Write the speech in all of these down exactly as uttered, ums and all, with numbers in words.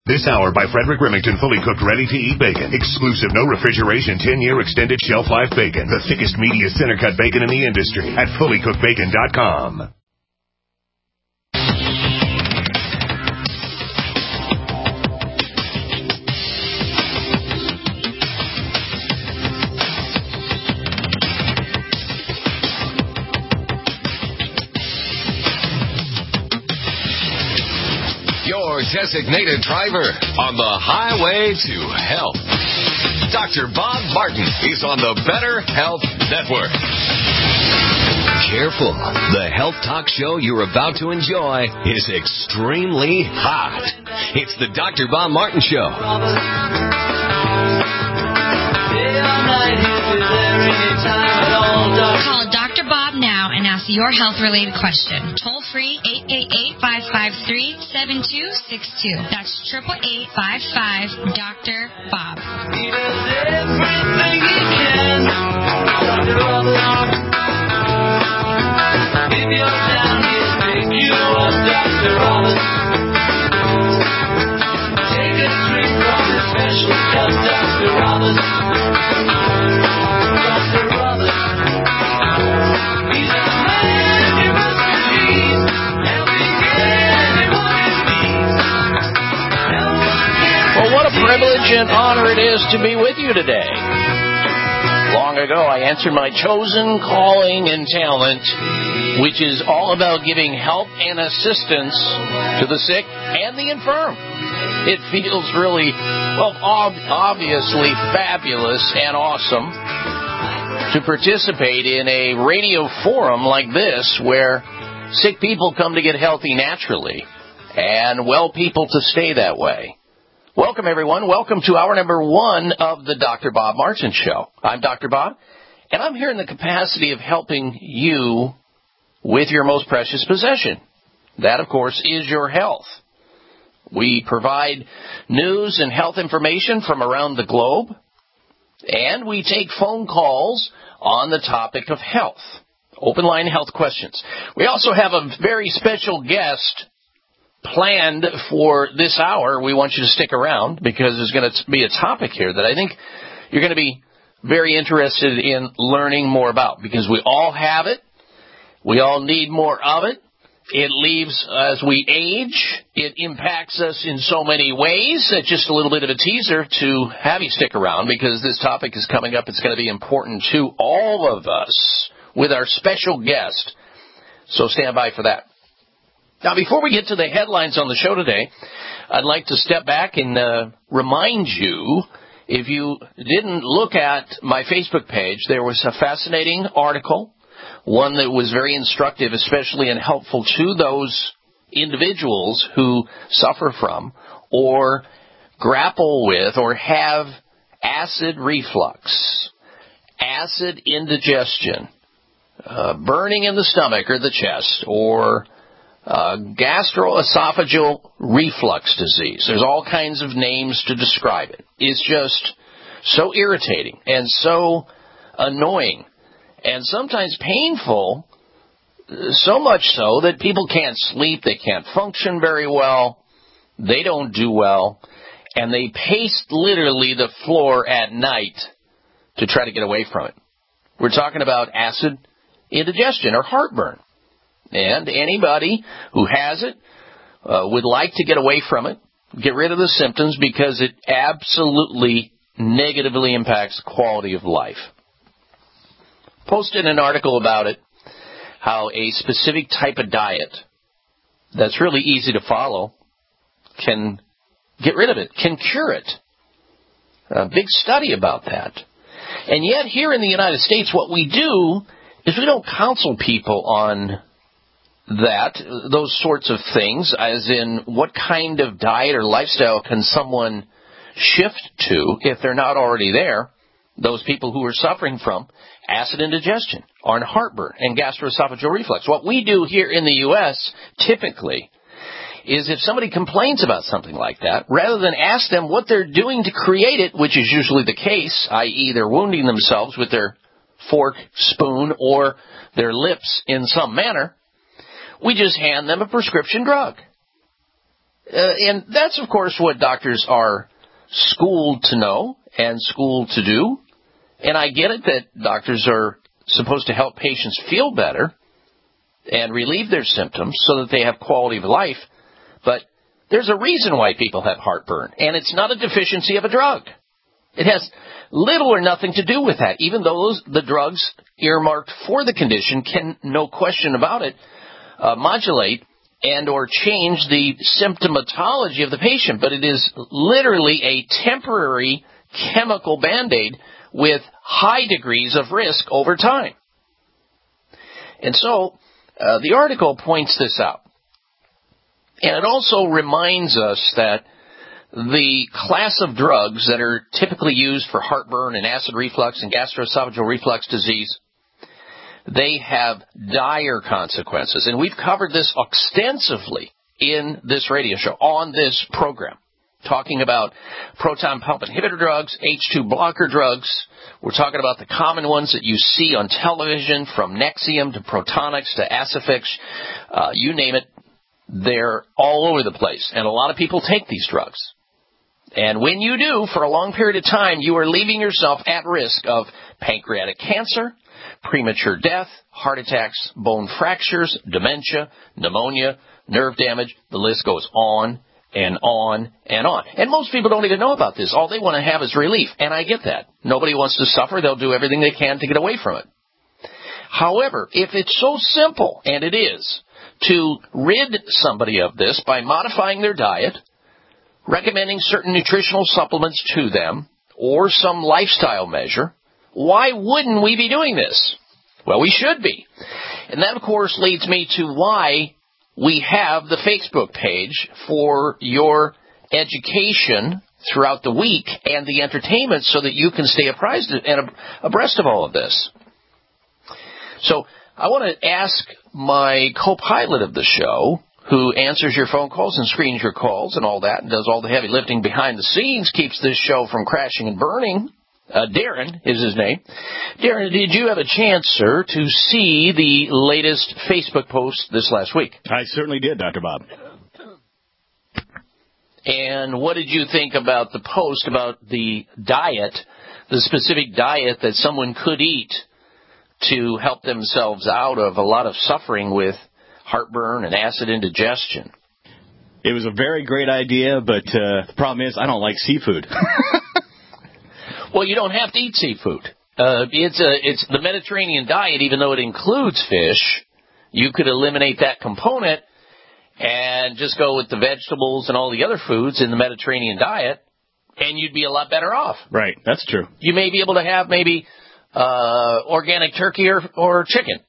This hour by Frederick Remington, fully cooked, ready-to-eat bacon. Exclusive, no refrigeration, ten-year extended shelf life bacon. The thickest, meatiest, center-cut bacon in the industry at fully cooked bacon dot com. Designated driver on the highway to health. Doctor Bob Martin is on the Better Health Network. Careful. The health talk show you're about to enjoy is extremely hot. It's the Doctor Bob Martin Show. Call Doctor Bob now and ask your health-related question. Toll free, eight eight eight, five five three, seven two six two. That's eight eight eight, five five, Doctor Bob. He does everything he can. Doctor Bob. If you're down, he'll pick you up, Doctor Bob. Take a drink from the special cup, Doctor Bob. Privilege and honor it is to be with you today. Long ago, I answered my chosen calling and talent, which is all about giving help and assistance to the sick and the infirm. It feels really, well, ob- obviously fabulous and awesome to participate in a radio forum like this where sick people come to get healthy naturally and well people to stay that way. Welcome, everyone. Welcome to hour number one of the Doctor Bob Martin Show. I'm Doctor Bob, and I'm here in the capacity of helping you with your most precious possession. That, of course, is your health. We provide news and health information from around the globe, and we take phone calls on the topic of health, open line health questions. We also have a very special guest planned for this hour. We want you to stick around because there's going to be a topic here that I think you're going to be very interested in learning more about, because we all have it. We all need more of it. It leaves, as we age, it impacts us in so many ways. It's just a little bit of a teaser to have you stick around, because this topic is coming up. It's going to be important to all of us with our special guest. So stand by for that. Now, before we get to the headlines on the show today, I'd like to step back and uh, remind you, if you didn't look at my Facebook page, there was a fascinating article, one that was very instructive, especially and helpful to those individuals who suffer from or grapple with or have acid reflux, acid indigestion, uh, burning in the stomach or the chest, or Uh, gastroesophageal reflux disease. There's all kinds of names to describe it. It's just so irritating and so annoying and sometimes painful, so much so that people can't sleep, they can't function very well, they don't do well, and they pace literally the floor at night to try to get away from it. We're talking about acid indigestion or heartburn. And anybody who has it uh, would like to get away from it, get rid of the symptoms, because it absolutely negatively impacts quality of life. Posted an article about it, how a specific type of diet that's really easy to follow can get rid of it, can cure it. A big study about that. And yet here in the United States, what we do is we don't counsel people on that, those sorts of things, as in what kind of diet or lifestyle can someone shift to if they're not already there. Those people who are suffering from acid indigestion, or heartburn, and gastroesophageal reflux. What we do here in the U S typically is if somebody complains about something like that, rather than ask them what they're doing to create it, which is usually the case, that is they're wounding themselves with their fork, spoon, or their lips in some manner, we just hand them a prescription drug. Uh, and that's, of course, what doctors are schooled to know and schooled to do. And I get it that doctors are supposed to help patients feel better and relieve their symptoms so that they have quality of life. But there's a reason why people have heartburn, and it's not a deficiency of a drug. It has little or nothing to do with that, even though those, the drugs earmarked for the condition can, no question about it, uh, modulate and or change the symptomatology of the patient. But it is literally a temporary chemical Band-Aid with high degrees of risk over time. And so uh, the article points this out. And it also reminds us that the class of drugs that are typically used for heartburn and acid reflux and gastroesophageal reflux disease, they have dire consequences. And we've covered this extensively in this radio show, on this program, talking about proton pump inhibitor drugs, H two blocker drugs. We're talking about the common ones that you see on television, from Nexium to Protonix to Acifix, uh, you name it. They're all over the place, and a lot of people take these drugs. And when you do, for a long period of time, you are leaving yourself at risk of pancreatic cancer, premature death, heart attacks, bone fractures, dementia, pneumonia, nerve damage. The list goes on and on and on. And most people don't even know about this. All they want to have is relief, and I get that. Nobody wants to suffer. They'll do everything they can to get away from it. However, if it's so simple, and it is, to rid somebody of this by modifying their diet, recommending certain nutritional supplements to them, or some lifestyle measure, why wouldn't we be doing this? Well, we should be. And that, of course, leads me to why we have the Facebook page for your education throughout the week and the entertainment so that you can stay apprised and abreast of all of this. So I want to ask my co-pilot of the show, who answers your phone calls and screens your calls and all that and does all the heavy lifting behind the scenes, keeps this show from crashing and burning. Uh, Darren is his name. Darren, did you have a chance, sir, to see the latest Facebook post this last week? I certainly did, Doctor Bob. And what did you think about the post about the diet, the specific diet that someone could eat to help themselves out of a lot of suffering with heartburn and acid indigestion? It was a very great idea, but uh, the problem is I don't like seafood. Well, you don't have to eat seafood. Uh, it's a, it's the Mediterranean diet, even though it includes fish. You could eliminate that component and just go with the vegetables and all the other foods in the Mediterranean diet, and you'd be a lot better off. Right, that's true. You may be able to have maybe uh, organic turkey or, or chicken.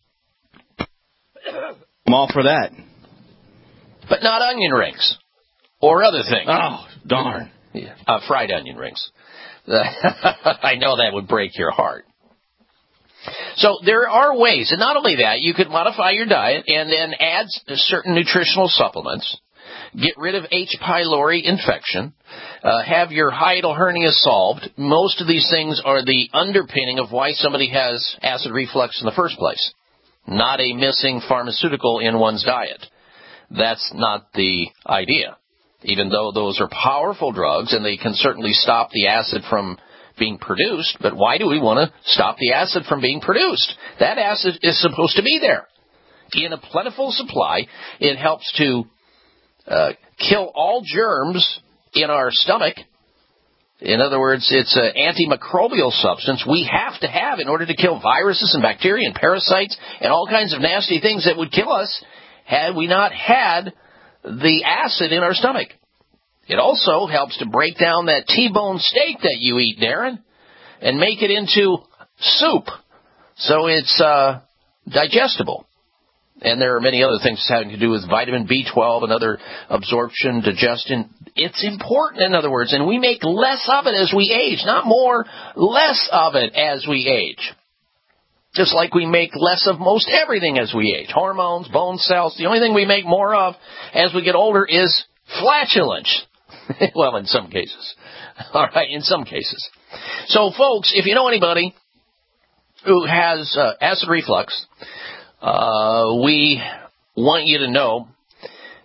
I'm all for that. But not onion rings or other things. Oh, darn. Yeah. Uh, fried onion rings. I know that would break your heart. So there are ways, and not only that, you could modify your diet and then add certain nutritional supplements, get rid of H. pylori infection, uh, have your hiatal hernia solved. Most of these things are the underpinning of why somebody has acid reflux in the first place, not a missing pharmaceutical in one's diet. That's not the idea. Even though those are powerful drugs and they can certainly stop the acid from being produced, but why do we want to stop the acid from being produced? That acid is supposed to be there. In a plentiful supply, it helps to uh, kill all germs in our stomach. In other words, it's an antimicrobial substance we have to have in order to kill viruses and bacteria and parasites and all kinds of nasty things that would kill us had we not had the acid in our stomach. It also helps to break down that T-bone steak that you eat, Darren, and make it into soup so it's uh, digestible. And there are many other things having to do with vitamin B twelve and other absorption, digestion. It's important, in other words, and we make less of it as we age, not more, less of it as we age. Just like we make less of most everything as we age. Hormones, bone cells. The only thing we make more of as we get older is flatulence. Well, in some cases. All right, in some cases. So, folks, if you know anybody who has uh, acid reflux, uh, we want you to know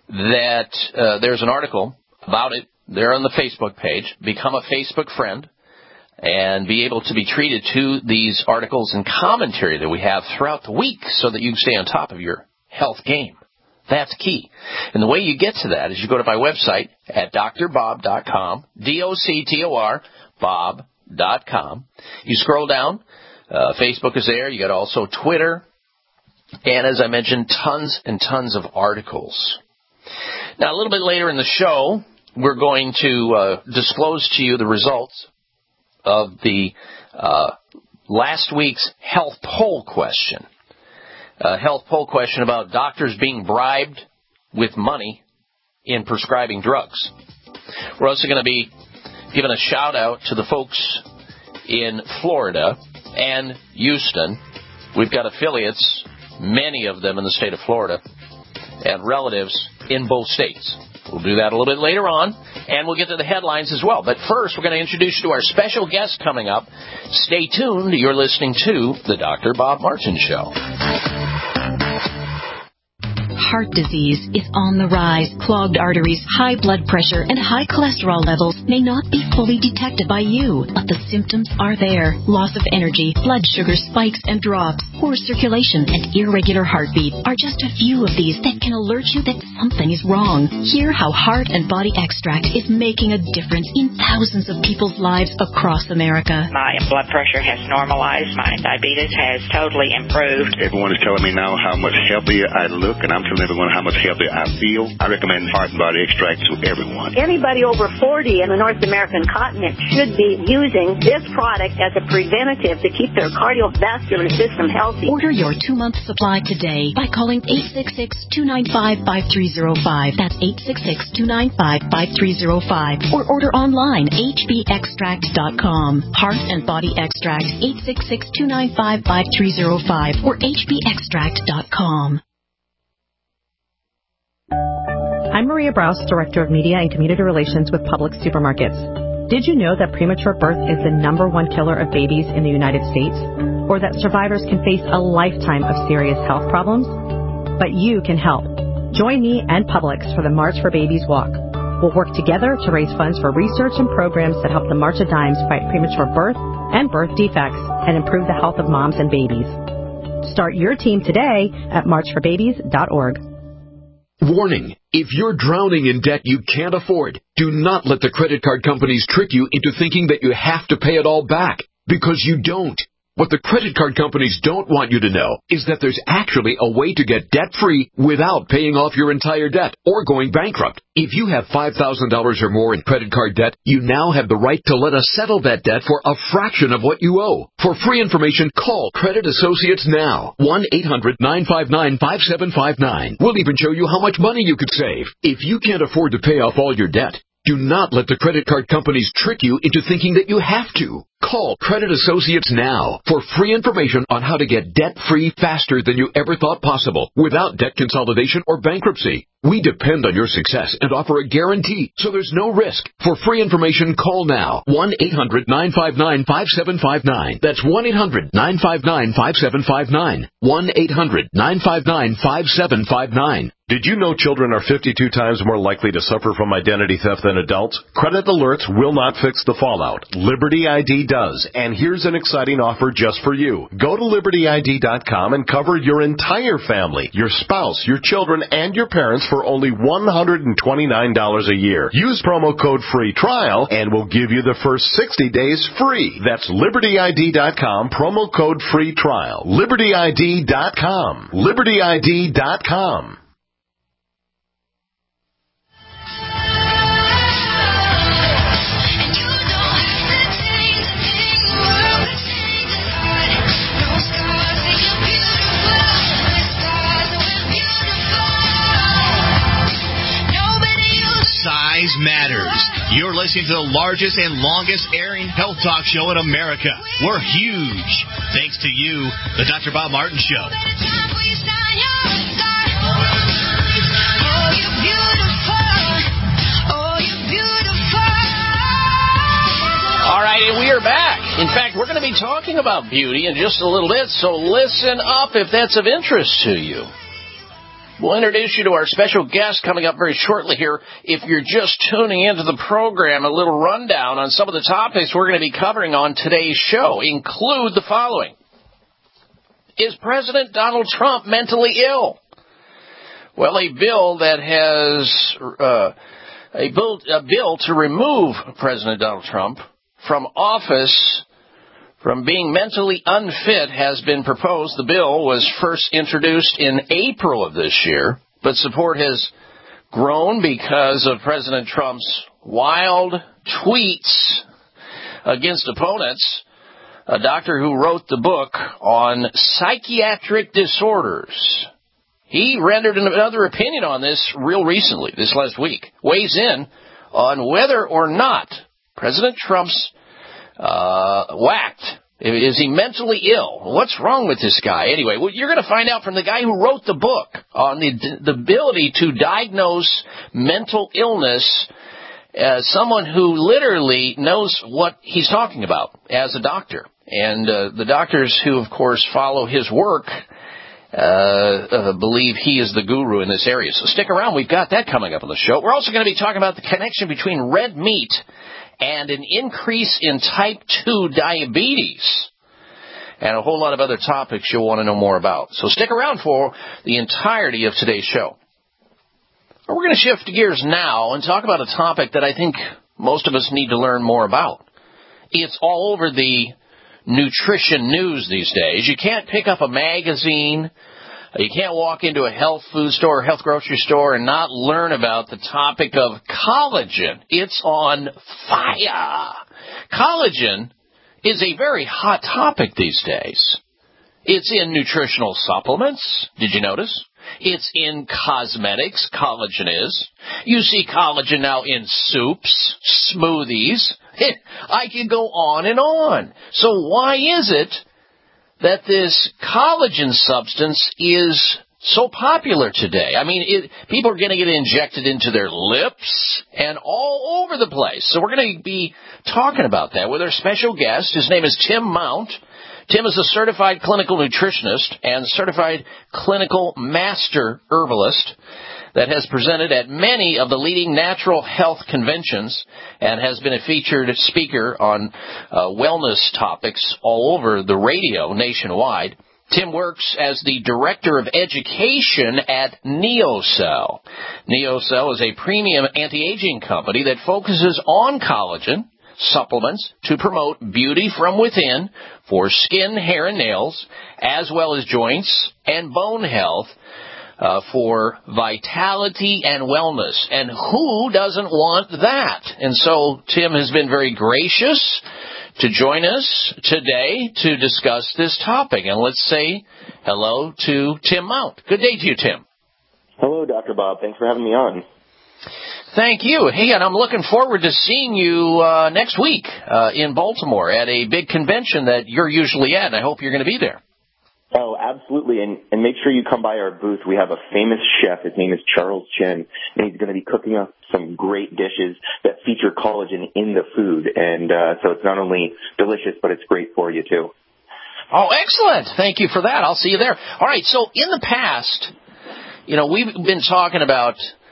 that uh, there's an article about it there on the Facebook page. Become a Facebook friend and be able to be treated to these articles and commentary that we have throughout the week so that you can stay on top of your health game. That's key. And the way you get to that is you go to my website at d r bob dot com, D O C T O R, bob dot com. You scroll down. Uh, Facebook is there. You got also Twitter. And as I mentioned, tons and tons of articles. Now, a little bit later in the show, we're going to uh, disclose to you the results of the uh, last week's health poll question. A health poll question about doctors being bribed with money in prescribing drugs. We're also going to be giving a shout out to the folks in Florida and Houston. We've got affiliates, many of them in the state of Florida, and relatives in both states. We'll do that a little bit later on, and we'll get to the headlines as well. But first, we're going to introduce you to our special guest coming up. Stay tuned. You're listening to the Doctor Bob Martin Show. Heart disease is on the rise. Clogged arteries, high blood pressure, and high cholesterol levels may not be fully detected by you, but the symptoms are there. Loss of energy, blood sugar spikes and drops, poor circulation, and irregular heartbeat are just a few of these that can alert you that something is wrong. Hear how Heart and Body Extract is making a difference in thousands of people's lives across America. My blood pressure has normalized. My diabetes has totally improved. Everyone is telling me now how much healthier I look, and I'm telling everyone how much healthier I feel. I recommend Heart and Body Extract to everyone. Anybody over forty in the North American continent should be using this product as a preventative to keep their cardiovascular system healthy. Order your two-month supply today by calling eight six six, two nine five, five three zero five. That's eight six six, two nine five, five three zero five. Or order online, h b extract dot com. Heart and Body Extract, eight six six, two nine five, five three zero five or h b extract dot com. I'm Maria Brous, Director of Media and Community Relations with Publix Supermarkets. Did you know that premature birth is the number one killer of babies in the United States? Or that survivors can face a lifetime of serious health problems? But you can help. Join me and Publix for the March for Babies Walk. We'll work together to raise funds for research and programs that help the March of Dimes fight premature birth and birth defects and improve the health of moms and babies. Start your team today at march for babies dot org. Warning, if you're drowning in debt you can't afford, do not let the credit card companies trick you into thinking that you have to pay it all back, because you don't. What the credit card companies don't want you to know is that there's actually a way to get debt-free without paying off your entire debt or going bankrupt. If you have five thousand dollars or more in credit card debt, you now have the right to let us settle that debt for a fraction of what you owe. For free information, call Credit Associates now. one eight hundred, nine five nine, five seven five nine. We'll even show you how much money you could save. If you can't afford to pay off all your debt, do not let the credit card companies trick you into thinking that you have to. Call Credit Associates now for free information on how to get debt-free faster than you ever thought possible without debt consolidation or bankruptcy. We depend on your success and offer a guarantee, so there's no risk. For free information, call now. one eight hundred, nine five nine, five seven five nine. That's one eight hundred, nine five nine, five seven five nine. one eight hundred, nine five nine, five seven five nine. Did you know children are fifty-two times more likely to suffer from identity theft than adults? Credit alerts will not fix the fallout. Liberty I D does, and here's an exciting offer just for you. Go to Liberty I D dot com and cover your entire family, your spouse, your children, and your parents for only one hundred twenty-nine dollars a year. Use promo code FREE TRIAL, and we'll give you the first sixty days free. That's Liberty I D dot com, promo code FREE TRIAL. Liberty I D dot com. Liberty I D dot com. Size matters. You're listening to the largest and longest airing health talk show in America. We're huge. Thanks to you, the Doctor Bob Martin Show. All right, and we are back. In fact, we're going to be talking about beauty in just a little bit, so listen up if that's of interest to you. We'll introduce you to our special guest coming up very shortly here. If you're just tuning into the program, a little rundown on some of the topics we're going to be covering on today's show include the following. Is President Donald Trump mentally ill? Well, a bill that has uh, a, bill, a bill to remove President Donald Trump from office from being mentally unfit has been proposed. The bill was first introduced in April of this year, but support has grown because of President Trump's wild tweets against opponents. A doctor who wrote the book on psychiatric disorders, he rendered another opinion on this real recently, this last week, weighs in on whether or not President Trump's Uh, whacked. Is he mentally ill? What's wrong with this guy? Anyway, well, you're going to find out from the guy who wrote the book on the, the ability to diagnose mental illness as someone who literally knows what he's talking about as a doctor. And uh, the doctors who, of course, follow his work uh, uh, believe he is the guru in this area. So stick around. We've got that coming up on the show. We're also going to be talking about the connection between red meat and an increase in type two diabetes, and a whole lot of other topics you'll want to know more about. So stick around for the entirety of today's show. We're going to shift gears now and talk about a topic that I think most of us need to learn more about. It's all over the nutrition news these days. You can't pick up a magazine, you can't walk into a health food store or health grocery store and not learn about the topic of collagen. It's on fire. Collagen is a very hot topic these days. It's in nutritional supplements. Did you notice? It's in cosmetics. Collagen is. You see collagen now in soups, smoothies. I could go on and on. So why is it that this collagen substance is so popular today? I mean, it, people are going to get injected into their lips and all over the place. So we're going to be talking about that with our special guest. His name is Tim Mount. Tim is a certified clinical nutritionist and certified clinical master herbalist that has presented at many of the leading natural health conventions and has been a featured speaker on uh, wellness topics all over the radio nationwide. Tim works as the Director of Education at NeoCell. NeoCell is a premium anti-aging company that focuses on collagen supplements to promote beauty from within for skin, hair, and nails, as well as joints and bone health, Uh, for vitality and wellness. And who doesn't want that? And so Tim has been very gracious to join us today to discuss this topic. And let's say hello to Tim Mount. Good day to you, Tim. Hello, Doctor Bob. Thanks for having me on. Thank you. Hey, and I'm looking forward to seeing you uh, next week uh, in Baltimore at a big convention that you're usually at, and I hope you're going to be there. Oh, absolutely. And, and make sure you come by our booth. We have a famous chef. His name is Charles Chen, and he's going to be cooking up some great dishes that feature collagen in the food. And uh, so it's not only delicious, but it's great for you, too. Oh, excellent. Thank you for that. I'll see you there. All right. So in the past, you know, we've been talking about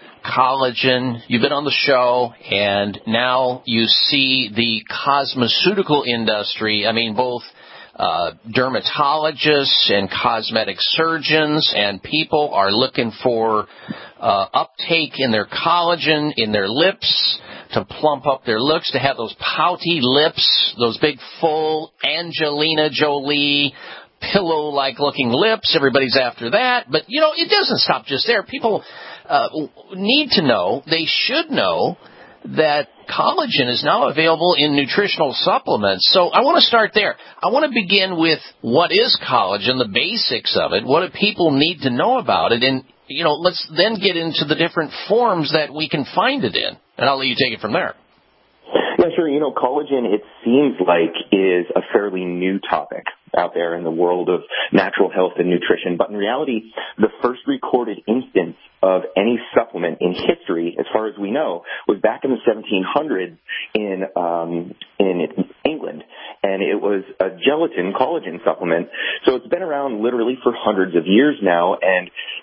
collagen. You've been on the show, and now you see the cosmeceutical industry. I mean, both Uh, dermatologists and cosmetic surgeons and people are looking for uh, uptake in their collagen, in their lips, to plump up their looks, to have those pouty lips, those big, full Angelina Jolie, pillow-like looking lips. Everybody's after that. But, you know, it doesn't stop just there. People uh, need to know, they should know, that collagen is now available in nutritional supplements. So I want to start there. I want to begin with what is collagen, the basics of it. What do people need to know about it? And, you know, let's then get into the different forms that we can find it in. And I'll let you take it from there. Yeah, sure. You know, collagen, it seems like, is a fairly new topic out there in the world of natural health and nutrition. But in reality, the first recorded instance of any supplement in history, as far as we know, was back in the seventeen hundreds in um, in England. And it was a gelatin collagen supplement. So it's been around literally for hundreds of years now. And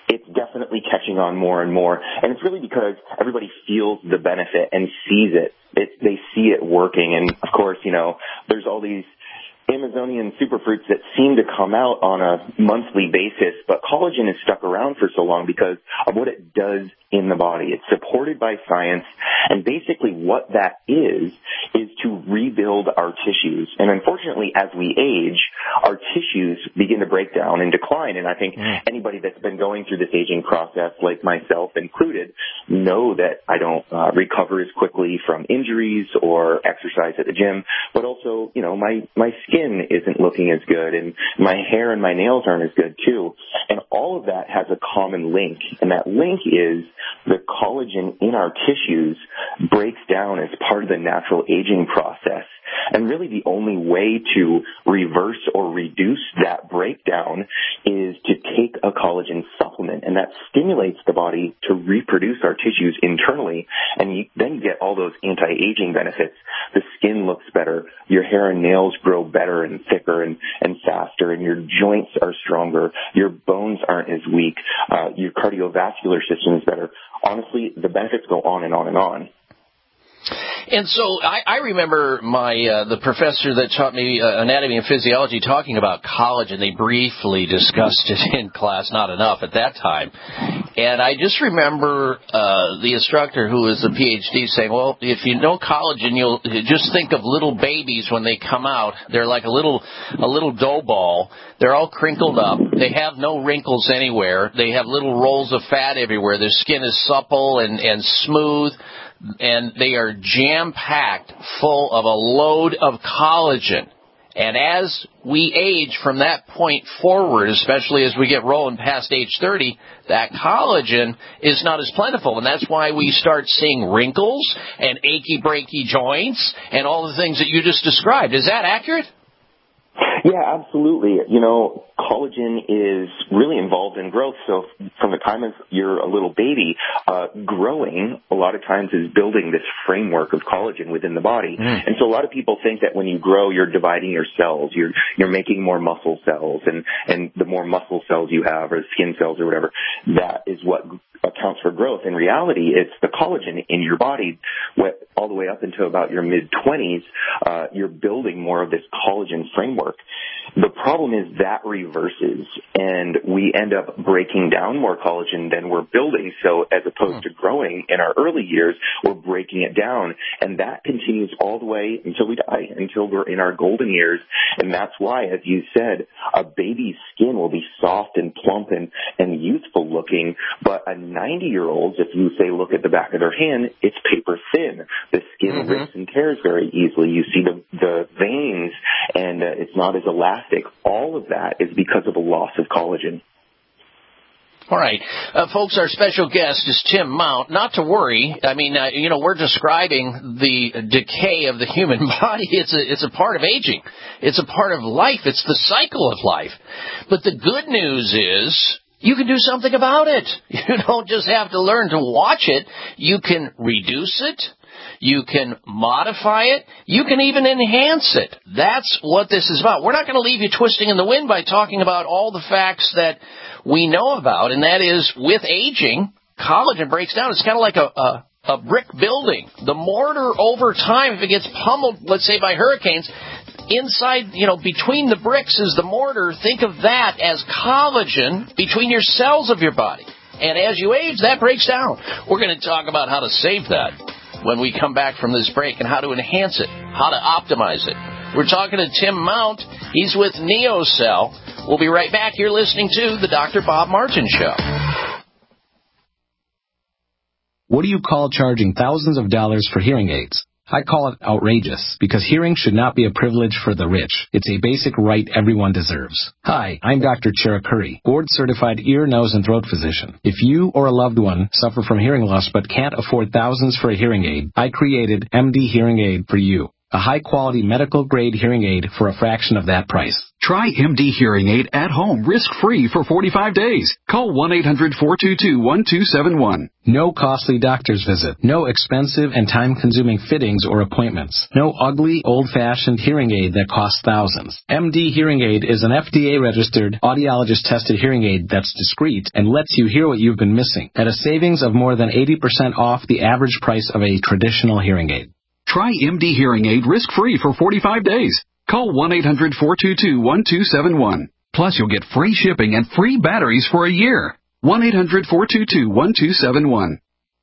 it's definitely catching on more and more. And it's really because everybody feels the benefit and sees it. It they see it working. And, of course, you know, there's all these Amazonian superfruits that seem to come out on a monthly basis, but collagen is stuck around for so long because of what it does in the body. It's supported by science, and basically what that is, is to rebuild our tissues. And unfortunately, as we age, our tissues begin to break down and decline, and I think mm. anybody that's been going through this aging process, like myself included, know that I don't uh, recover as quickly from injuries or exercise at the gym, but also, you know, my, my skin isn't looking as good, and my hair and my nails aren't as good too. And all of that has a common link, and that link is the collagen in our tissues breaks down as part of the natural aging process. And really the only way to reverse or reduce that breakdown is to take a collagen supplement, and that stimulates the body to reproduce our tissues internally, and you then get all those anti-aging benefits. The skin looks better, your hair and nails grow better and thicker and, and faster, and your joints are stronger, your bones aren't as weak, uh, your cardiovascular system is better. Honestly, the benefits go on and on and on. And so I, I remember my uh, the professor that taught me uh, anatomy and physiology talking about collagen. They briefly discussed it in class, not enough at that time. And I just remember uh, the instructor, who is a P H D, saying, well, if you know collagen, you'll just think of little babies when they come out. They're like a little a little dough ball. They're all crinkled up. They have no wrinkles anywhere. They have little rolls of fat everywhere. Their skin is supple and, and smooth. And they are jam-packed full of a load of collagen. And as we age from that point forward, especially as we get rolling past age thirty, that collagen is not as plentiful. And that's why we start seeing wrinkles and achy-breaky joints and all the things that you just described. Is that accurate? Yeah, absolutely. You know, collagen is really involved in growth. So from the time as you're a little baby, uh, growing a lot of times is building this framework of collagen within the body. Mm. And so a lot of people think that when you grow, you're dividing your cells. You're, you're making more muscle cells, and, and the more muscle cells you have, or skin cells or whatever, that is what accounts for growth. In reality, it's the collagen in your body. What, all the way up until about your mid-twenties, uh, you're building more of this collagen framework. The problem is that reverses, and we end up breaking down more collagen than we're building. So as opposed to growing in our early years, we're breaking it down, and that continues all the way until we die, until we're in our golden years. And that's why, as you said, a baby's skin will be soft and plump and, and youthful looking, but a ninety-year-old, if you say look at the back of their hand, it's paper thin. The skin mm-hmm. rips and tears very easily. You see the, the veins, and uh, it's not as elastic. All of that is because of a loss of collagen. All right. Uh, folks, our special guest is Tim Mount. Not to worry. I mean, uh, you know, we're describing the decay of the human body. It's a, it's a part of aging. It's a part of life. It's the cycle of life. But the good news is you can do something about it. You don't just have to learn to watch it. You can reduce it. You can modify it. You can even enhance it. That's what this is about. We're not going to leave you twisting in the wind by talking about all the facts that we know about, and that is with aging, collagen breaks down. It's kind of like a, a, a brick building. The mortar over time, if it gets pummeled, let's say by hurricanes, inside, you know, between the bricks is the mortar. Think of that as collagen between your cells of your body. And as you age, that breaks down. We're going to talk about how to save that when we come back from this break, and how to enhance it, how to optimize it. We're talking to Tim Mount. He's with NeoCell. We'll be right back. You're listening to the Doctor Bob Martin Show. What do you call charging thousands of dollars for hearing aids? I call it outrageous, because hearing should not be a privilege for the rich. It's a basic right everyone deserves. Hi, I'm Doctor Cherukuri, board-certified ear, nose, and throat physician. If you or a loved one suffer from hearing loss but can't afford thousands for a hearing aid, I created M D Hearing Aid for you. A high-quality medical-grade hearing aid for a fraction of that price. Try M D Hearing Aid at home, risk-free for forty-five days. Call one eight hundred four two two one two seven one. No costly doctor's visit. No expensive and time-consuming fittings or appointments. No ugly, old-fashioned hearing aid that costs thousands. M D Hearing Aid is an F D A-registered, audiologist-tested hearing aid that's discreet and lets you hear what you've been missing at a savings of more than eighty percent off the average price of a traditional hearing aid. Try M D Hearing Aid risk-free for forty-five days. Call one eight hundred four two two one two seven one. Plus, you'll get free shipping and free batteries for a year. one eight hundred four two two one two seven one.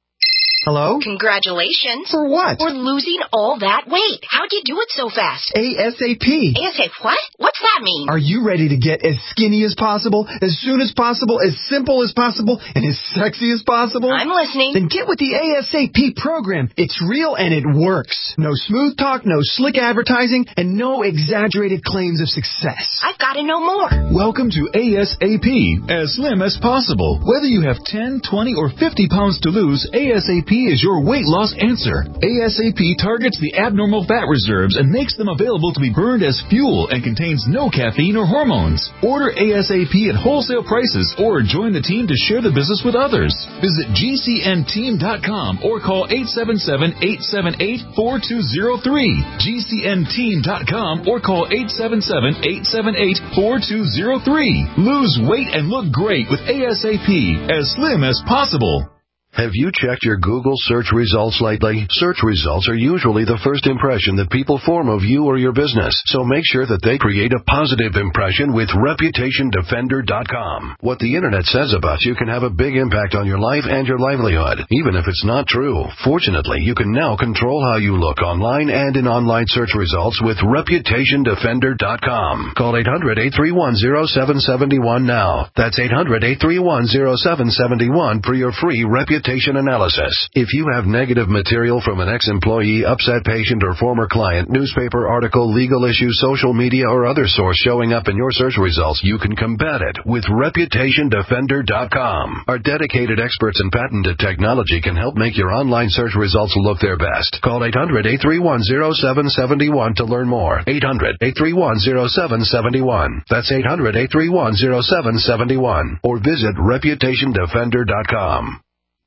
Hello? Congratulations. For what? For losing all that weight. How'd you do it so fast? ASAP. ASAP what? What's that mean? Are you ready to get as skinny as possible, as soon as possible, as simple as possible, and as sexy as possible? I'm listening. Then get with the ASAP program. It's real and it works. No smooth talk, no slick advertising, and no exaggerated claims of success. I've got to know more. Welcome to ASAP, as slim as possible. Whether you have ten, twenty, or fifty pounds to lose, ASAP is your weight loss answer. ASAP targets the abnormal fat reserves and makes them available to be burned as fuel and contains no caffeine or hormones. Order ASAP at wholesale prices or join the team to share the business with others. Visit G C N team dot com or call eight seven seven, eight seven eight, four two zero three. G C N team dot com or call eight seven seven, eight seven eight, four two zero three. Lose weight and look great with ASAP, as slim as possible. Have you checked your Google search results lately? Search results are usually the first impression that people form of you or your business, so make sure that they create a positive impression with reputation defender dot com. What the internet says about you can have a big impact on your life and your livelihood, even if it's not true. Fortunately, you can now control how you look online and in online search results with reputation defender dot com. Call eight hundred, eight three one, zero seven seven one now. That's eight hundred, eight three one, zero seven seven one for your free reputation analysis. If you have negative material from an ex-employee, upset patient, or former client, newspaper article, legal issue, social media, or other source showing up in your search results, you can combat it with reputation defender dot com. Our dedicated experts in patented technology can help make your online search results look their best. Call eight hundred, eight three one, zero seven seven one to learn more. eight hundred, eight three one, zero seven seven one. That's eight hundred, eight three one, zero seven seven one. Or visit reputation defender dot com.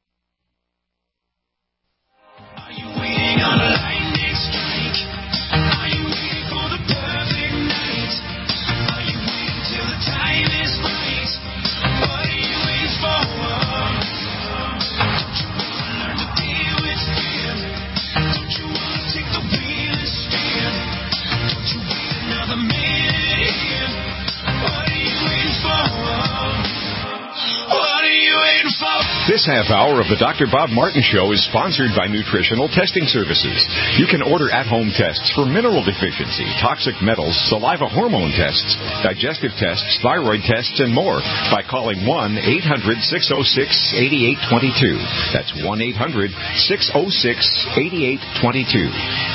On a lightning strike. Are you waiting for the perfect night? Are you waiting till the time is right? What are you waiting for? Don't you want to learn to deal with fear? Don't you want to take the wheel and steer? Don't you wait another minute here? What are you waiting for? What are you waiting for? This half hour of the Doctor Bob Martin Show is sponsored by Nutritional Testing Services. You can order at-home tests for mineral deficiency, toxic metals, saliva hormone tests, digestive tests, thyroid tests, and more by calling one eight hundred, six oh six, eight eight two two. That's one eight hundred, six oh six, eight eight two two.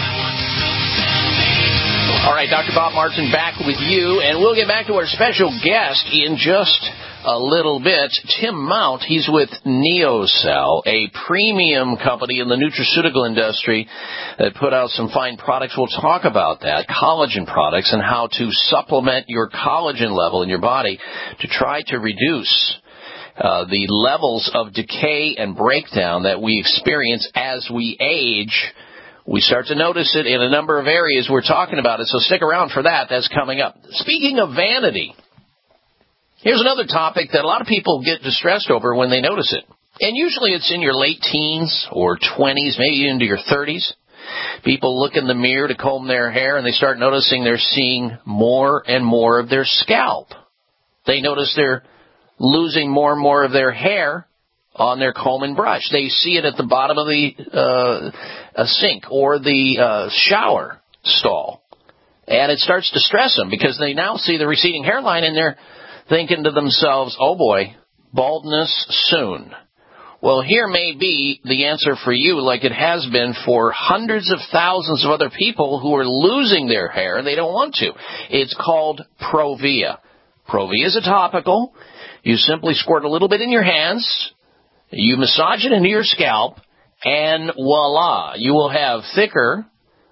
All right, Doctor Bob Martin back with you, and we'll get back to our special guest in just a little bit. Tim Mount, he's with NeoCell, a premium company in the nutraceutical industry that put out some fine products. We'll talk about that, collagen products, and how to supplement your collagen level in your body to try to reduce uh, the levels of decay and breakdown that we experience as we age. We start to notice it in a number of areas. We're talking about it, so stick around for that. That's coming up. Speaking of vanity, here's another topic that a lot of people get distressed over when they notice it. And usually it's in your late teens or twenties, maybe into your thirties. People look in the mirror to comb their hair and they start noticing they're seeing more and more of their scalp. They notice they're losing more and more of their hair on their comb and brush. They see it at the bottom of the uh, a sink or the uh, shower stall. And it starts to stress them because they now see the receding hairline and they're thinking to themselves, oh boy, baldness soon. Well, here may be the answer for you, like it has been for hundreds of thousands of other people who are losing their hair and they don't want to. It's called Provia. Provia is a topical. You simply squirt a little bit in your hands, you massage it into your scalp, and voila, you will have thicker,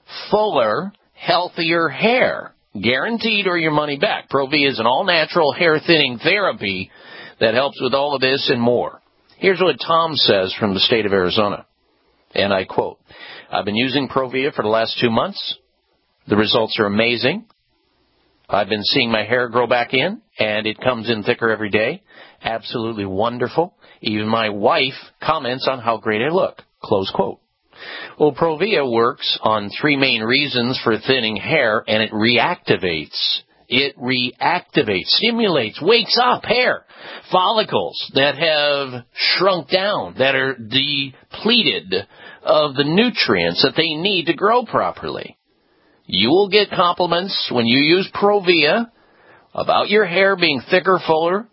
fuller, healthier hair. Guaranteed or your money back. Provia is an all-natural hair thinning therapy that helps with all of this and more. Here's what Tom says from the state of Arizona, and I quote, I've been using Provia for the last two months. The results are amazing. I've been seeing my hair grow back in, and it comes in thicker every day. Absolutely wonderful. Even my wife comments on how great I look. Close quote. Well, Provia works on three main reasons for thinning hair, and it reactivates. It reactivates, stimulates, wakes up hair follicles that have shrunk down, that are depleted of the nutrients that they need to grow properly. You will get compliments when you use Provia about your hair being thicker, fuller,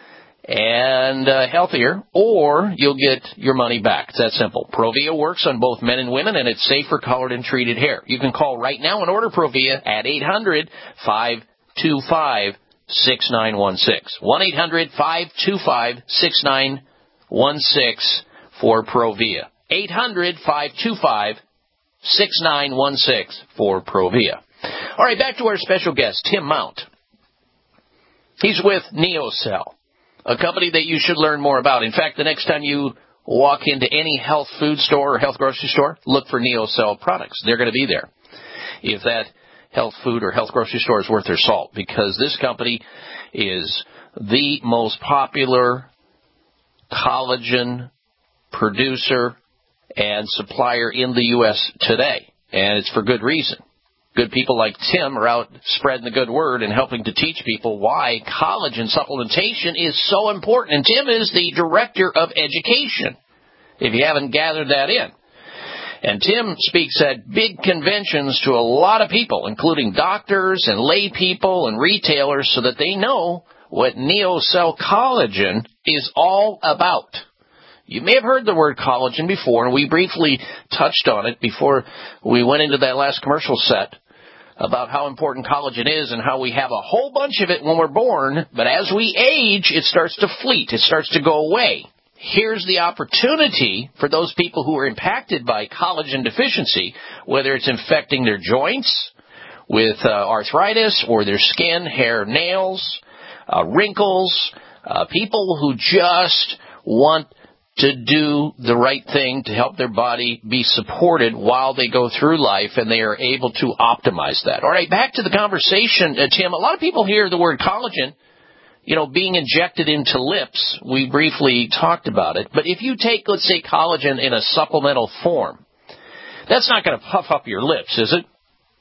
and uh, healthier, or you'll get your money back. It's that simple. Provia works on both men and women, and it's safe for colored and treated hair. You can call right now and order Provia at eight hundred, five two five, six nine one six. one eight hundred, five two five, six nine one six for Provia. eight hundred, five two five, six nine one six for Provia. All right, back to our special guest, Tim Mount. He's with NeoCell, a company that you should learn more about. In fact, the next time you walk into any health food store or health grocery store, look for NeoCell products. They're going to be there. If that health food or health grocery store is worth their salt, because this company is the most popular collagen producer and supplier in the U S today. And it's for good reason. Good people like Tim are out spreading the good word and helping to teach people why collagen supplementation is so important. And Tim is the director of education, if you haven't gathered that in. And Tim speaks at big conventions to a lot of people, including doctors and lay people and retailers, so that they know what NeoCell Collagen is all about. You may have heard the word collagen before, and we briefly touched on it before we went into that last commercial set about how important collagen is and how we have a whole bunch of it when we're born, but as we age, it starts to fleet. It starts to go away. Here's the opportunity for those people who are impacted by collagen deficiency, whether it's infecting their joints with uh, arthritis or their skin, hair, nails, uh, wrinkles, uh, people who just want to do the right thing to help their body be supported while they go through life, and they are able to optimize that. All right, back to the conversation, uh, Tim. A lot of people hear the word collagen, you know, being injected into lips. We briefly talked about it. But if you take, let's say, collagen in a supplemental form, that's not going to puff up your lips, is it?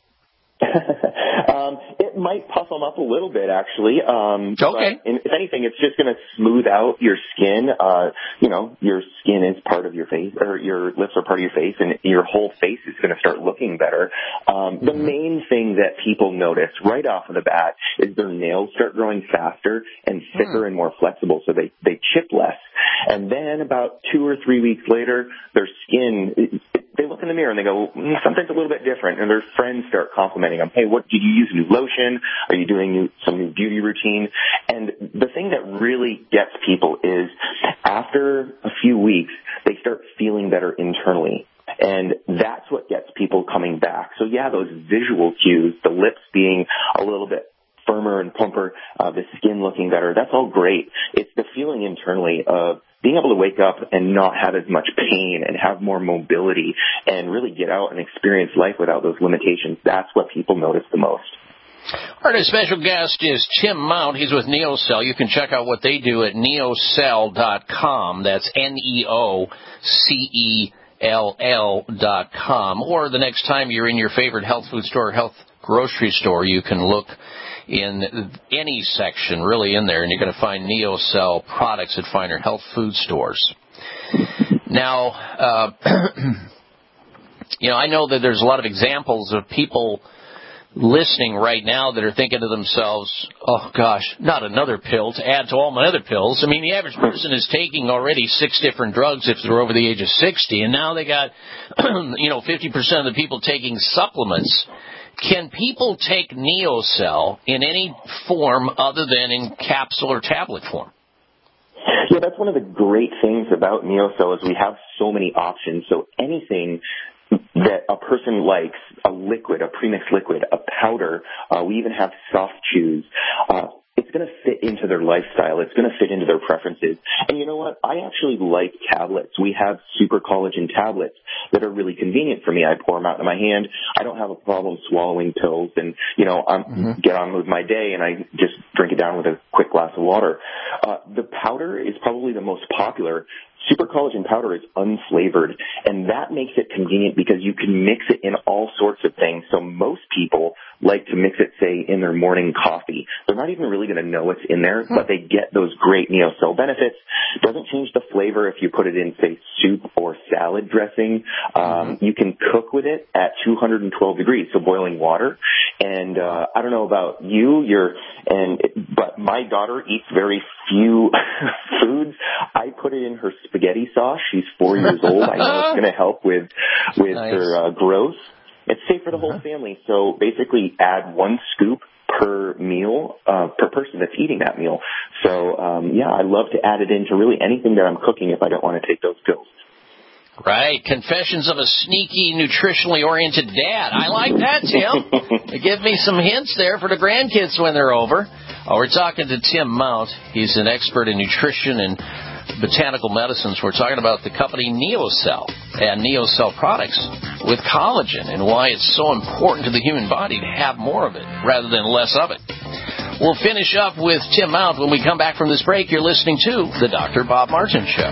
um, it might puff them up a little bit, actually. Um, okay. But if anything, it's just going to smooth out your skin. Uh, you know, your skin is part of your face, or your lips are part of your face, and your whole face is going to start looking better. Um, the main thing that people notice right off of the bat is their nails start growing faster and thicker mm. and more flexible, so they, they chip less. And then about two or three weeks later, their skin, they look in the mirror and they go, mm, something's a little bit different. And their friends start complimenting them. Hey, what, did you use new lotion? Are you doing new, some new beauty routine? And the thing that really gets people is after a few weeks, they start feeling better internally. And that's what gets people coming back. So yeah, those visual cues, the lips being a little bit firmer and plumper, uh, the skin looking better, that's all great. It's the feeling internally of being able to wake up and not have as much pain and have more mobility and really get out and experience life without those limitations. That's what people notice the most. Our next special guest is Tim Mount. He's with NeoCell. You can check out what they do at neocell dot com. That's N E O C E L L dot com. Or the next time you're in your favorite health food store or health grocery store, you can look in any section really in there, and you're going to find NeoCell products at finer health food stores. Now, uh, you know, I know that there's a lot of examples of people listening right now that are thinking to themselves, oh, gosh, not another pill to add to all my other pills. I mean, the average person is taking already six different drugs if they're over the age of sixty, and now they got, you know, fifty percent of the people taking supplements. Can people take NeoCell in any form other than in capsule or tablet form? Yeah, that's one of the great things about NeoCell is we have so many options. So anything that a person likes, a liquid, a premixed liquid, a powder. Uh, we even have soft chews. Uh, it's going to fit into their lifestyle. It's going to fit into their preferences. And you know what? I actually like tablets. We have super collagen tablets that are really convenient for me. I pour them out in my hand. I don't have a problem swallowing pills, and, you know, I mm-hmm. get on with my day, and I just drink it down with a quick glass of water. Uh, the powder is probably the most popular. Super collagen powder is unflavored, and that makes it convenient because you can mix it in all sorts of things. So most people like to mix it, say, in their morning coffee. They're not even really going to know what's in there, but they get those great NeoCell benefits. Doesn't change the flavor if you put it in, say, soup or salad dressing. Um, mm-hmm. You can cook with it at two hundred twelve degrees, so boiling water. And uh, I don't know about you, you're, and but my daughter eats very few foods. I put it in her spaghetti sauce. She's four years old. I know it's going to help with with nice. her uh, growth. It's safe for the uh-huh. whole family. So basically, add one scoop per meal, uh, per person that's eating that meal. So um, yeah, I love to add it into really anything that I'm cooking if I don't want to take those pills. Right. Confessions of a sneaky, nutritionally oriented dad. I like that, Tim. Give me some hints there for the grandkids when they're over. Oh, we're talking to Tim Mount. He's an expert in nutrition and botanical medicines. We're talking about the company NeoCell and NeoCell products with collagen and why it's so important to the human body to have more of it rather than less of it. We'll finish up with Tim Mount when we come back from this break. You're listening to The Doctor Bob Martin Show.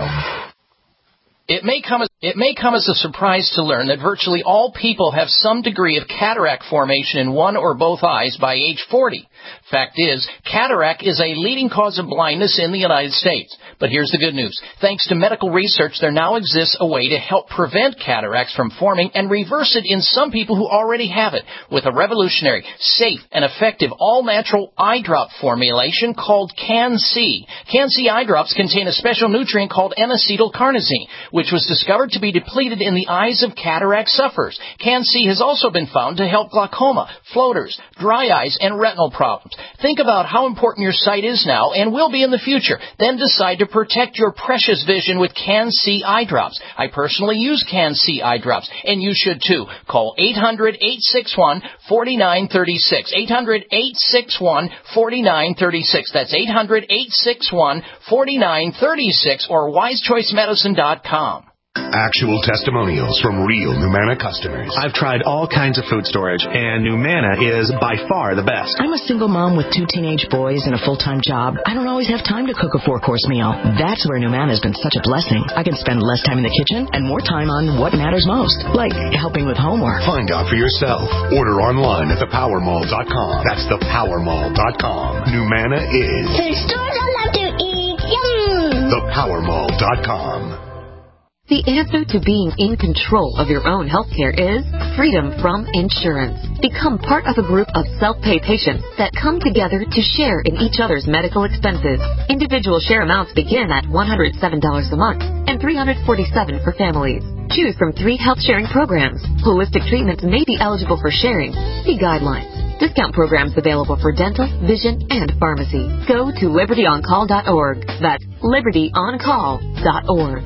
It may come as It may come as a surprise to learn that virtually all people have some degree of cataract formation in one or both eyes by age forty. Fact is, cataract is a leading cause of blindness in the United States. But here's the good news. Thanks to medical research, there now exists a way to help prevent cataracts from forming and reverse it in some people who already have it with a revolutionary, safe, and effective all-natural eye drop formulation called Can-C. Can-C eye drops contain a special nutrient called N-acetylcarnosine, which was discovered to be depleted in the eyes of cataract sufferers. Can-C has also been found to help glaucoma, floaters, dry eyes, and retinal problems. Think about how important your sight is now and will be in the future. Then decide to protect your precious vision with Can-C eye drops. I personally use Can-C eye drops, and you should too. Call eight hundred, eight six one, four nine three six. eight hundred, eight six one, four nine three six. That's eight hundred, eight six one, four nine three six or wise choice medicine dot com. Actual testimonials from real Numanna customers. I've tried all kinds of food storage, and Numanna is by far the best. I'm a single mom with two teenage boys and a full-time job. I don't always have time to cook a four-course meal. That's where Numanna has been such a blessing. I can spend less time in the kitchen and more time on what matters most, like helping with homework. Find out for yourself. Order online at the power mall dot com. That's the power mall dot com. Numanna is food stores I love to eat. Yum! the power mall dot com. The answer to being in control of your own healthcare is freedom from insurance. Become part of a group of self-pay patients that come together to share in each other's medical expenses. Individual share amounts begin at one hundred seven dollars a month and three hundred forty-seven dollars for families. Choose from three health sharing programs. Holistic treatments may be eligible for sharing. See guidelines. Discount programs available for dental, vision, and pharmacy. Go to liberty on call dot org. That's liberty on call dot org.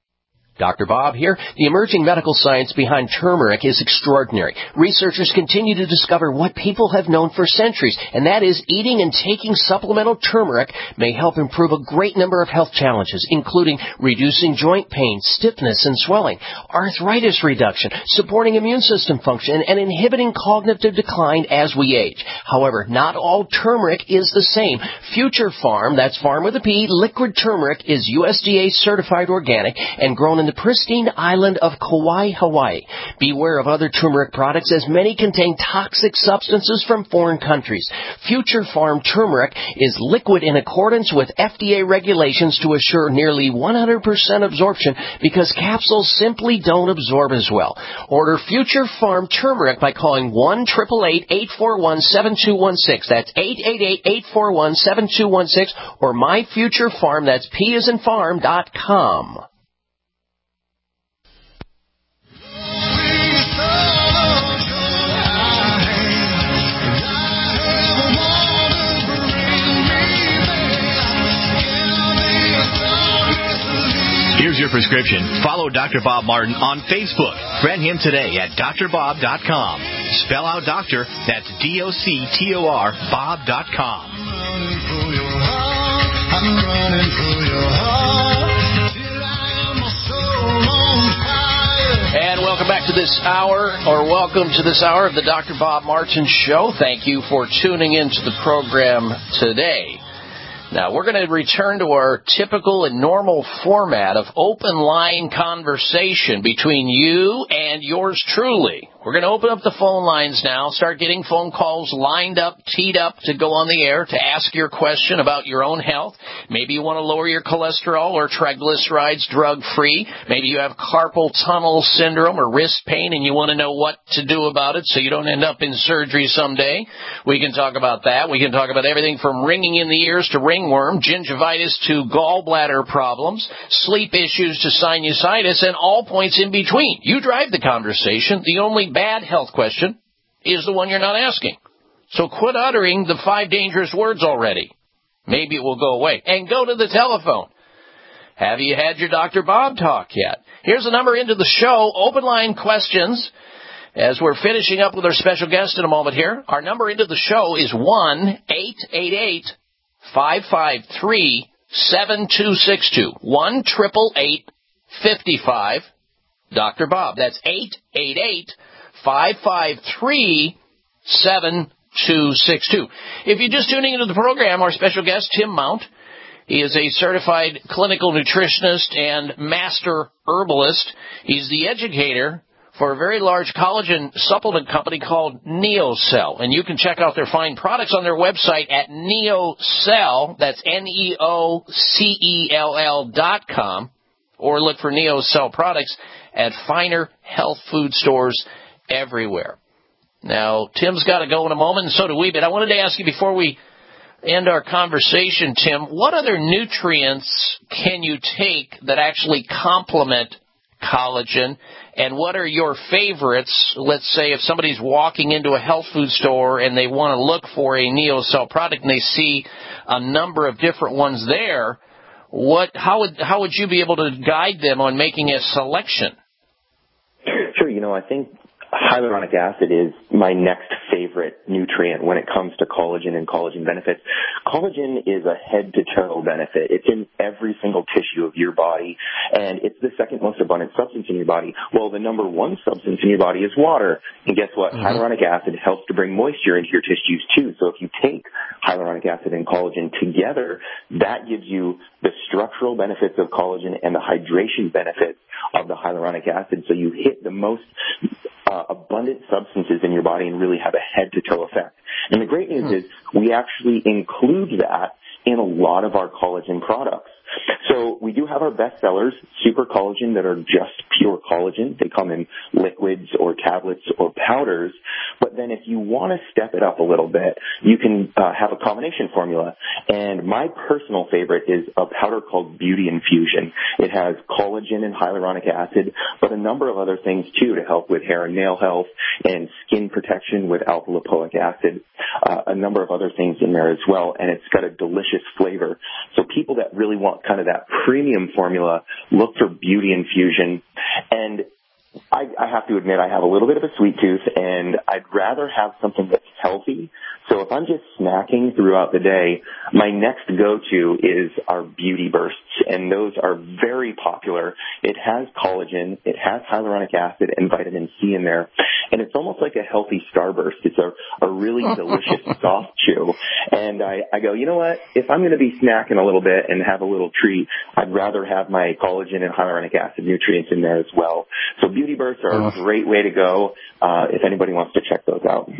Doctor Bob here. The emerging medical science behind turmeric is extraordinary. Researchers continue to discover what people have known for centuries, and that is eating and taking supplemental turmeric may help improve a great number of health challenges, including reducing joint pain, stiffness, and swelling, arthritis reduction, supporting immune system function, and inhibiting cognitive decline as we age. However, not all turmeric is the same. Future Farm, that's Farm with a P, liquid turmeric is U S D A certified organic and grown in the pristine island of Kauai, Hawaii. Beware of other turmeric products as many contain toxic substances from foreign countries. Future Farm turmeric is liquid in accordance with F D A regulations to assure nearly one hundred percent absorption because capsules simply don't absorb as well. Order Future Farm turmeric by calling one eight eight eight, eight four one, seven two one six. That's eight eight eight, eight four one, seven two one six or My Future Farm, that's P as in farm dot com. Here's your prescription description. Follow Doctor Bob Martin on Facebook. Friend him today at D R bob dot com. Spell out doctor, that's D O C T O R, bob dot com. I'm running for your heart till I am a soul on fire. And welcome back to this hour, or welcome to this hour of the Doctor Bob Martin Show. Thank you for tuning into the program today. Now, we're going to return to our typical and normal format of open line conversation between you and yours truly. We're going to open up the phone lines now, start getting phone calls lined up, teed up to go on the air to ask your question about your own health. Maybe you want to lower your cholesterol or triglycerides drug-free. Maybe you have carpal tunnel syndrome or wrist pain and you want to know what to do about it so you don't end up in surgery someday. We can talk about that. We can talk about everything from ringing in the ears to ringworm, gingivitis to gallbladder problems, sleep issues to sinusitis, and all points in between. You drive the conversation. The only bad health question is the one you're not asking. So quit uttering the five dangerous words already. Maybe it will go away. And go to the telephone. Have you had your Doctor Bob talk yet? Here's the number into the show. Open line questions. As we're finishing up with our special guest in a moment here, our number into the show is one eight eight eight, five five three, seven two six two. one eight eight eight, five five, Doctor Bob. That's eight eight eight, five five three, seven two six two. If you're just tuning into the program, our special guest, Tim Mount, he is a certified clinical nutritionist and master herbalist. He's the educator for a very large collagen supplement company called NeoCell. And you can check out their fine products on their website at NeoCell, that's N E O C E L L dot com, or look for NeoCell products at finer health food stores everywhere. Now, Tim's got to go in a moment, and so do we, but I wanted to ask you before we end our conversation, Tim, what other nutrients can you take that actually complement collagen, and what are your favorites? Let's say if somebody's walking into a health food store and they want to look for a NeoCell product and they see a number of different ones there, what how would how would you be able to guide them on making a selection? Sure, you know, I think hyaluronic acid is my next favorite nutrient when it comes to collagen and collagen benefits. Collagen is a head-to-toe benefit. It's in every single tissue of your body, and it's the second most abundant substance in your body. Well, the number one substance in your body is water. And guess what? Mm-hmm. Hyaluronic acid helps to bring moisture into your tissues, too. So if you take hyaluronic acid and collagen together, that gives you the structural benefits of collagen and the hydration benefits of the hyaluronic acid. So you hit the most Uh, abundant substances in your body and really have a head-to-toe effect. And the great news is we actually include that in a lot of our collagen products. So we do have our best sellers, Super Collagen, that are just pure collagen. They come in liquids or tablets or powders. But then if you want to step it up a little bit, you can uh, have a combination formula. And my personal favorite is a powder called Beauty Infusion. It has collagen and hyaluronic acid, but a number of other things, too, to help with hair and nail health and skin protection with alpha-lipoic acid, uh, a number of other things in there as well. And it's got a delicious flavor. So people that really want kind of that premium formula, look for Beauty Infusion. And I, I have to admit, I have a little bit of a sweet tooth, and I'd rather have something that's healthy. So if I'm just snacking throughout the day, my next go-to is our Beauty Bursts, and those are very popular. It has collagen, it has hyaluronic acid and vitamin C in there, and it's almost like a healthy Starburst. It's a, a really delicious soft chew. And I, I go, you know what? If I'm going to be snacking a little bit and have a little treat, I'd rather have my collagen and hyaluronic acid nutrients in there as well. So Beauty Bursts are a great way to go uh, if anybody wants to check those out.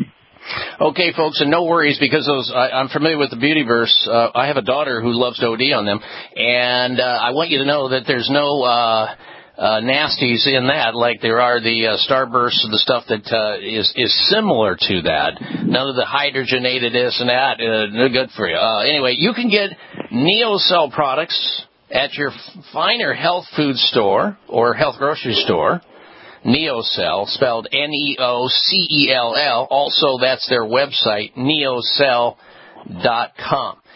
Okay, folks, and no worries, because those I, I'm familiar with the Beauty Bursts. Uh, I have a daughter who loves to O D on them, and uh, I want you to know that there's no uh, uh, nasties in that, like there are the uh, Starbursts and the stuff that uh, is is similar to that. None of the hydrogenated this and that. Uh, no good for you. Uh, anyway, you can get NeoCell products at your finer health food store or health grocery store. NeoCell, spelled N E O C E L L. Also, that's their website, neocell dot com.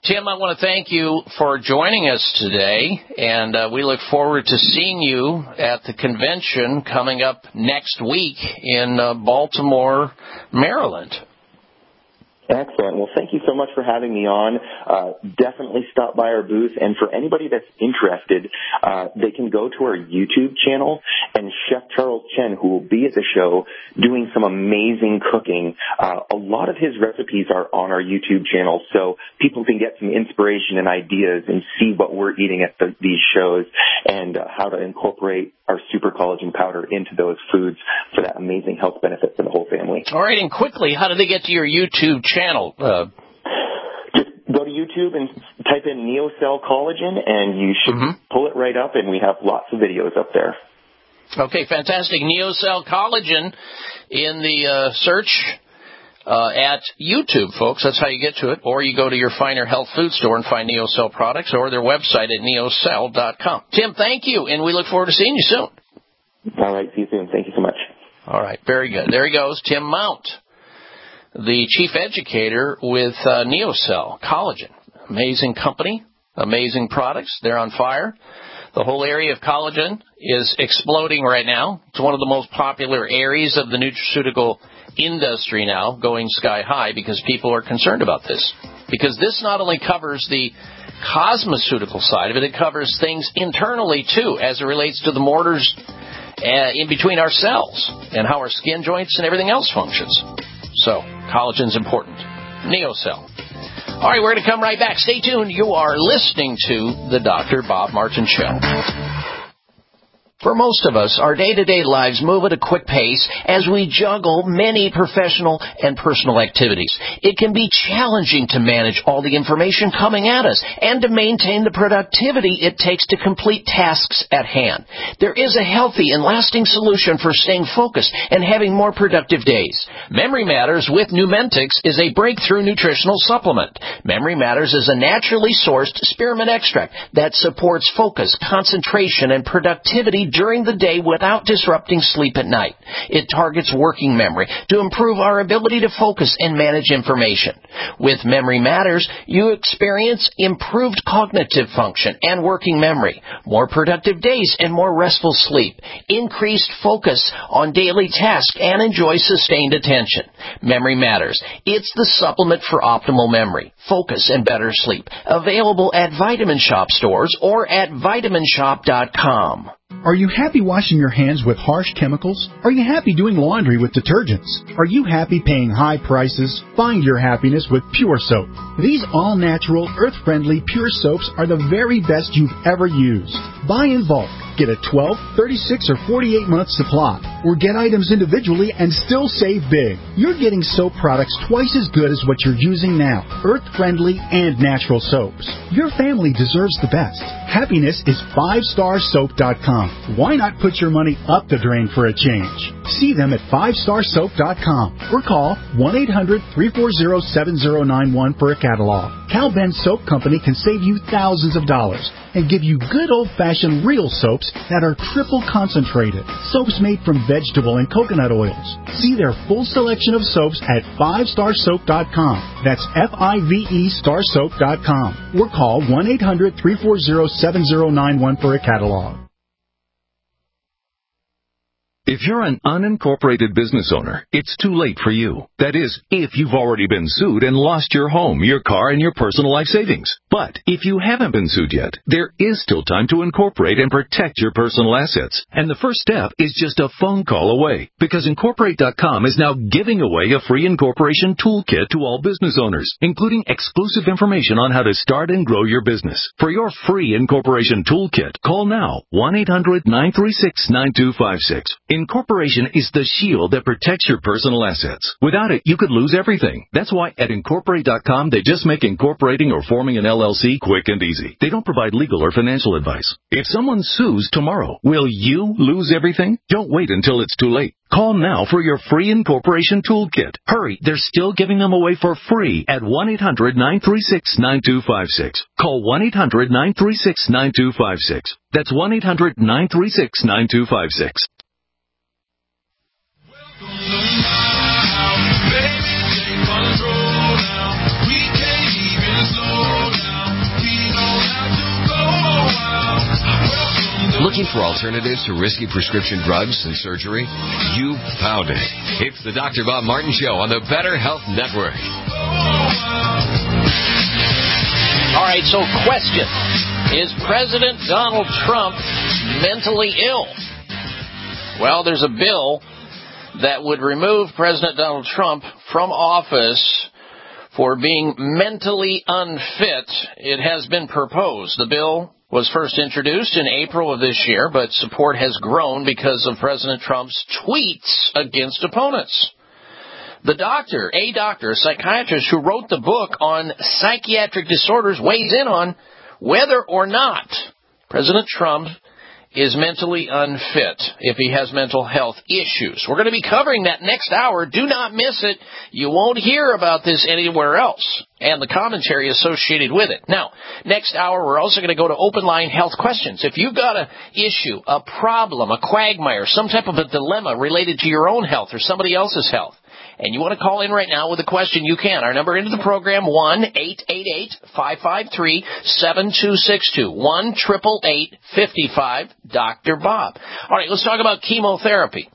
Tim, I want to thank you for joining us today, and uh, we look forward to seeing you at the convention coming up next week in uh, Baltimore, Maryland. Excellent. Well, thank you so much for having me on. Uh, definitely stop by our booth. And for anybody that's interested, uh, they can go to our YouTube channel, and Chef Charles Chen, who will be at the show doing some amazing cooking. Uh, a lot of his recipes are on our YouTube channel, so people can get some inspiration and ideas and see what we're eating at the, these shows and uh, how to incorporate our super collagen powder into those foods for that amazing health benefit for the whole family. All right, and quickly, how do they get to your YouTube channel? Uh, Just go to YouTube and type in NeoCell Collagen, and you should mm-hmm. pull it right up, and we have lots of videos up there. Okay, fantastic. NeoCell Collagen in the uh, search uh, at YouTube, folks. That's how you get to it. Or you go to your finer health food store and find NeoCell products, or their website at neocell dot com. Tim, thank you, and we look forward to seeing you soon. All right, see you soon. Thank you so much. All right, very good. There he goes, Tim Mount, the chief educator with uh, NeoCell Collagen. Amazing company, amazing products. They're on fire. The whole area of collagen is exploding right now. It's one of the most popular areas of the nutraceutical industry now, going sky high, because people are concerned about this. Because this not only covers the cosmeceutical side of it, it covers things internally, too, as it relates to the mortars uh, in between our cells and how our skin joints and everything else functions. So, collagen's important. NeoCell. All right, we're going to come right back. Stay tuned. You are listening to the Doctor Bob Martin Show. For most of us, our day-to-day lives move at a quick pace as we juggle many professional and personal activities. It can be challenging to manage all the information coming at us and to maintain the productivity it takes to complete tasks at hand. There is a healthy and lasting solution for staying focused and having more productive days. Memory Matters with Numentix is a breakthrough nutritional supplement. Memory Matters is a naturally sourced spearmint extract that supports focus, concentration, and productivity during the day without disrupting sleep at night. It targets working memory to improve our ability to focus and manage information. With Memory Matters, you experience improved cognitive function and working memory, more productive days and more restful sleep, increased focus on daily tasks, and enjoy sustained attention. Memory Matters. It's the supplement for optimal memory, focus, and better sleep. Available at Vitamin Shop stores or at vitamin shop dot com. Are you happy washing your hands with harsh chemicals? Are you happy doing laundry with detergents? Are you happy paying high prices? Find your happiness with Pure Soap. These all-natural, earth-friendly Pure Soaps are the very best you've ever used. Buy in bulk. Get a twelve, thirty-six, or forty-eight month supply. Or get items individually and still save big. You're getting soap products twice as good as what you're using now. Earth-friendly and natural soaps. Your family deserves the best. Happiness is five star soap dot com. Why not put your money up the drain for a change? See them at five star soap dot com or call one eight hundred, three four zero, seven zero nine one for a catalog. Cal Ben Soap Company can save you thousands of dollars and give you good old-fashioned real soaps that are triple concentrated. Soaps made from vegetable and coconut oils. See their full selection of soaps at five star soap dot com. That's F I V E star soap dot com. Or call one eight hundred, three four zero, seven zero nine one for a catalog. If you're an unincorporated business owner, it's too late for you. That is, if you've already been sued and lost your home, your car, and your personal life savings. But if you haven't been sued yet, there is still time to incorporate and protect your personal assets. And the first step is just a phone call away, because Incorporate dot com is now giving away a free incorporation toolkit to all business owners, including exclusive information on how to start and grow your business. For your free incorporation toolkit, call now, one eight hundred, nine three six, nine two five six. Incorporation is the shield that protects your personal assets. Without it, you could lose everything. That's why at Incorporate dot com, they just make incorporating or forming an L L C quick and easy. They don't provide legal or financial advice. If someone sues tomorrow, will you lose everything? Don't wait until it's too late. Call now for your free incorporation toolkit. Hurry, they're still giving them away for free at one eight hundred, nine three six, nine two five six. Call one eight hundred, nine three six, nine two five six. That's one eight hundred, nine three six, nine two five six. Baby, take control now. We can't even slow down. for alternatives to risky prescription drugs and surgery? You found it. It's the Doctor Bob Martin Show on the Better Health Network. All right, so question. Is President Donald Trump mentally ill? Well, there's a bill that would remove President Donald Trump from office for being mentally unfit. It has been proposed. The bill was first introduced in April of this year, but support has grown because of President Trump's tweets against opponents. The doctor, a doctor, a psychiatrist who wrote the book on psychiatric disorders, weighs in on whether or not President Trump is mentally unfit, if he has mental health issues. We're going to be covering that next hour. Do not miss it. You won't hear about this anywhere else, and the commentary associated with it. Now, next hour, we're also going to go to open line health questions. If you've got an issue, a problem, a quagmire, some type of a dilemma related to your own health or somebody else's health, and you want to call in right now with a question, you can. Our number into the program, one eight eight eight, five five three, seven two six two, one eight eight eight, five five, Doctor Bob. All right, let's talk about chemotherapy.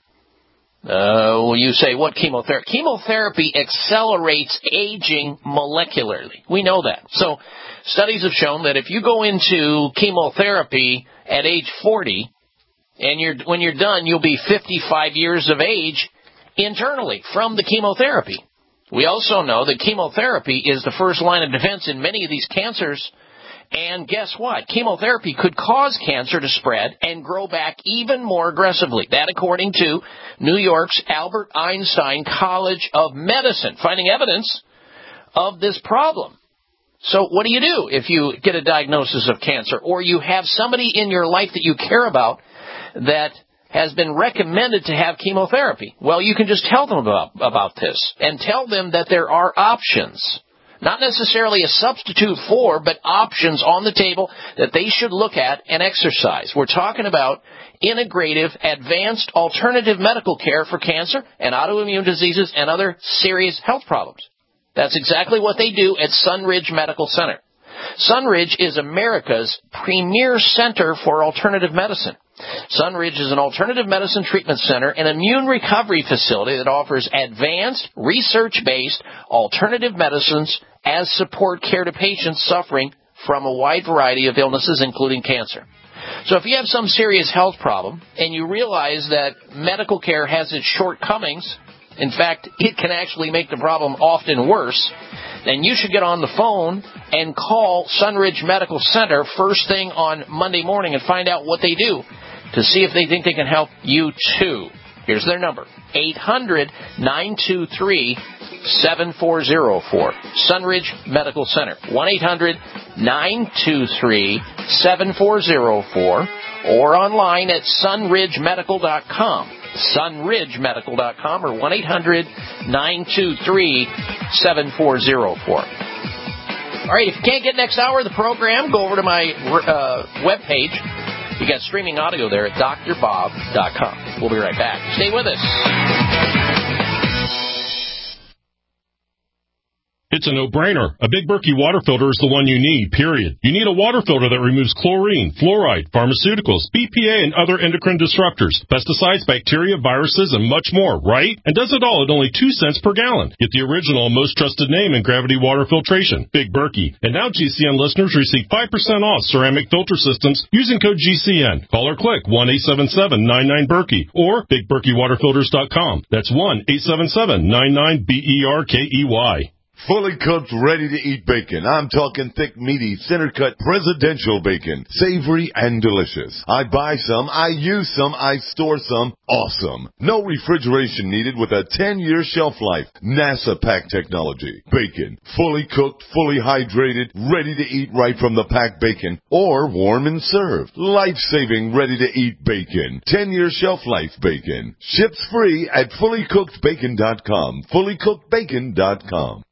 Uh, well, you say, what chemotherapy? Chemotherapy accelerates aging molecularly. We know that. So studies have shown that if you go into chemotherapy at age forty, and you're when you're done, you'll be fifty-five years of age internally from the chemotherapy. We also know that chemotherapy is the first line of defense in many of these cancers. And guess what? Chemotherapy could cause cancer to spread and grow back even more aggressively. That according to New York's Albert Einstein College of Medicine, finding evidence of this problem. So what do you do if you get a diagnosis of cancer, or you have somebody in your life that you care about that has been recommended to have chemotherapy? Well, you can just tell them about, about this and tell them that there are options. Not necessarily a substitute for, but options on the table that they should look at and exercise. We're talking about integrative, advanced, alternative medical care for cancer and autoimmune diseases and other serious health problems. That's exactly what they do at Sunridge Medical Center. Sunridge is America's premier center for alternative medicine. Sunridge is an alternative medicine treatment center and immune recovery facility that offers advanced, research-based alternative medicines as support care to patients suffering from a wide variety of illnesses, including cancer. So if you have some serious health problem and you realize that medical care has its shortcomings, in fact, it can actually make the problem often worse, then you should get on the phone and call Sunridge Medical Center first thing on Monday morning and find out what they do to see if they think they can help you too. Here's their number, eight hundred, nine two three, seven four zero four. Sunridge Medical Center, one eight hundred, nine two three, seven four zero four, or online at sunridge medical dot com. sunridge medical dot com or one eight hundred, nine two three, seven four zero four. All right, if you can't get next hour of the program, go over to my uh, webpage. You got streaming audio there at dr bob dot com. We'll be right back. Stay with us. It's a no-brainer. A Big Berkey water filter is the one you need, period. You need a water filter that removes chlorine, fluoride, pharmaceuticals, B P A, and other endocrine disruptors, pesticides, bacteria, viruses, and much more, right? And does it all at only two cents per gallon. Get the original and most trusted name in gravity water filtration, Big Berkey. And now G C N listeners receive five percent off ceramic filter systems using code G C N. Call or click one eight seven seven, nine nine, Berkey or big berkey water filters dot com. That's one eight seven seven, nine nine, B E R K E Y. Fully cooked, ready-to-eat bacon. I'm talking thick, meaty, center-cut, presidential bacon. Savory and delicious. I buy some, I use some, I store some. Awesome. No refrigeration needed with a ten-year shelf life. NASA pack technology. Bacon. Fully cooked, fully hydrated, ready to eat right from the packed bacon. Or warm and served. Life-saving, ready-to-eat bacon. ten-year shelf life bacon. Ships free at fully cooked bacon dot com. fully cooked bacon dot com.